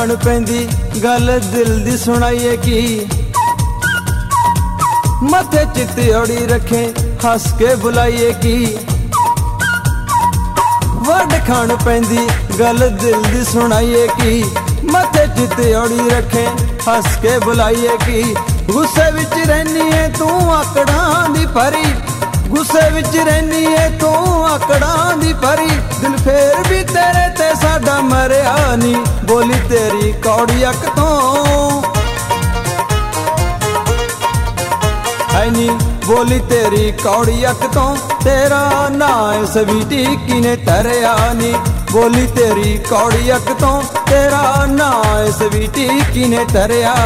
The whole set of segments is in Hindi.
खान पैंदी गल दिल दी सुनाइए की मथे चित्तौड़ी रखे हस के बुलाइए की वड खान पैंदी गल दिल दी सुनाइए की मथे चित्तौड़ी रखे हस के बुलाइए की गुस्से विच रहनी है तू आकड़ां दी परी गुस्से विच रहनी है तू आकड़ां दी परी दिल फेर भी तेरे ते साडा मरिया नी बोली तेरी कौड़ी अक तो है नी बोली तेरी कौड़ी अक तो तेरा ना स्वीटी किने तरया नी बोली तेरी कौड़ी अक तो तेरा ना स्वीटी किने तरया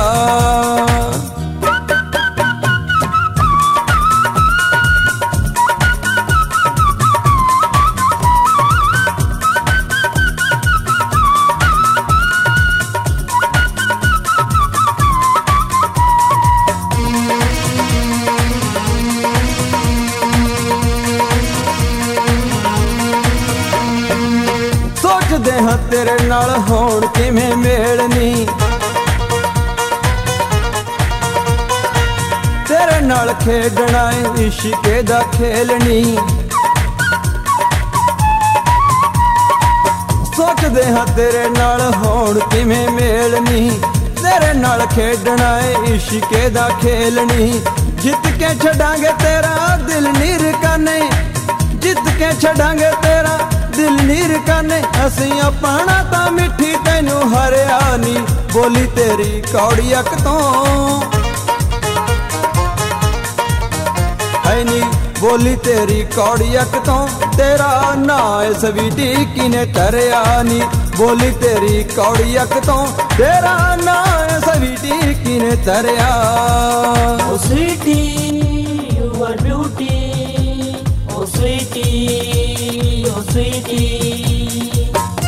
सोचदे हां तेरे नाल होण किवें मेलनी तेरे नाल खेडना इश्के दा खेलनी सोचदे हां तेरे नाल होण किवें मेलनी तेरे नाल खेडना इश्के दा खेलनी जित के छड़ांगे तेरा दिल निरकाने जित के छड़ांगे तेरा दिल नीर काने असी अपना ता मिठी तैनू हरिया नी बोली तेरी कौड़ी अक तो है नी बोली तेरी कौड़ी अक तो तेरा ना स्वीटी किने तरया नी बोली तेरी कौड़ी अक तो तेरा ना स्वीटी किने तरया oh sweetie you are beauty oh sweetie oh sweetie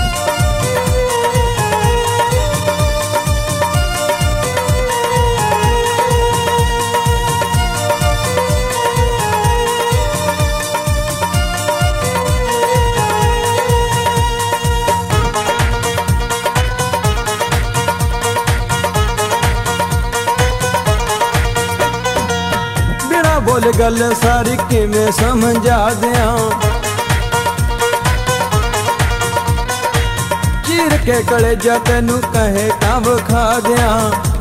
बिना बोल गल सारी किवें समझा दियां चीर के कलेजा तेनू कहे तां विखा दियां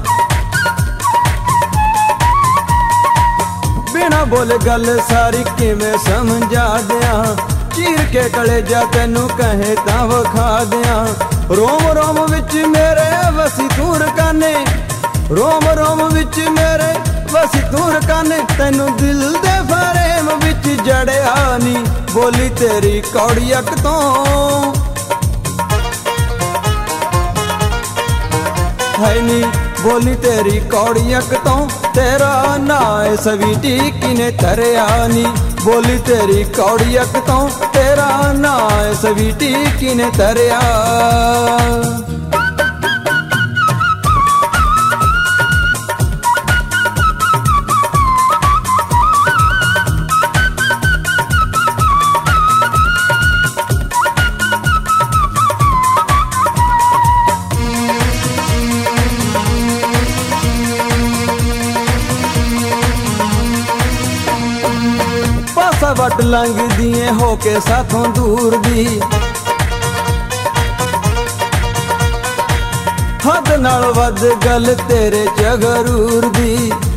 बिना बोल गल सारी किवें समझा दियां चीर के कलेजा तेनू कहे तां विखा दियां रोम रोम विच मेरे वसी तू रकाने रोम रोम विच मेरे वसी तू रकाने तेनू दिल दे फरेम विच जड़िया नी बोली तेरी कौड़ी अक तो है नी बोली तेरी कौड़ी अक तो तेरा ना स्वीटी किने तरया नी बोली तेरी कौड़ी अक तो तेरा ना स्वीटी किने तरया वट लंघ दिए होके साथों दूर दी हद नाल वध गल तेरे च गरूर दी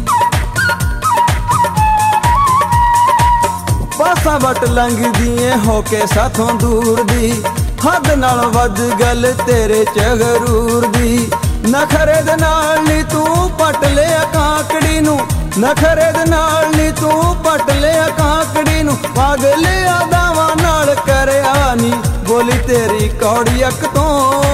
पासा वट लंघ दिए होके साथों दूर दी हद नाल वध गल तेरे च गरूर दी नखरे दे नाल नी तू पट लिया काकड़ी नू नखरे दे नाल नी तू पट लिया काकड़ी नू पागले आदावां नाल करया नी बोली तेरी कौड़ी अक तो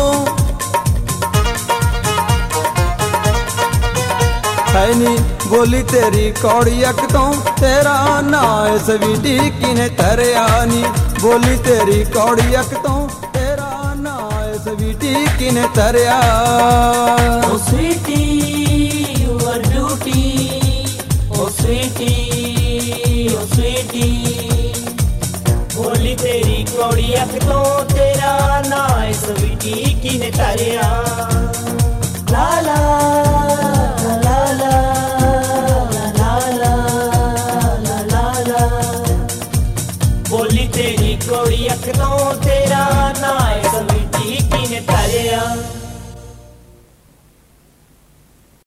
है नी बोली तेरी कौड़ी अक तो तेरा ना स्वीटी किने तरया नी बोली तेरी कौड़ी अक तो तेरा ना स्वीटी किने तरया oh sweetie you are beauty oh sweetie बोली तेरी कौड़ी अक तो तेरा ना स्वीटी किने तारिया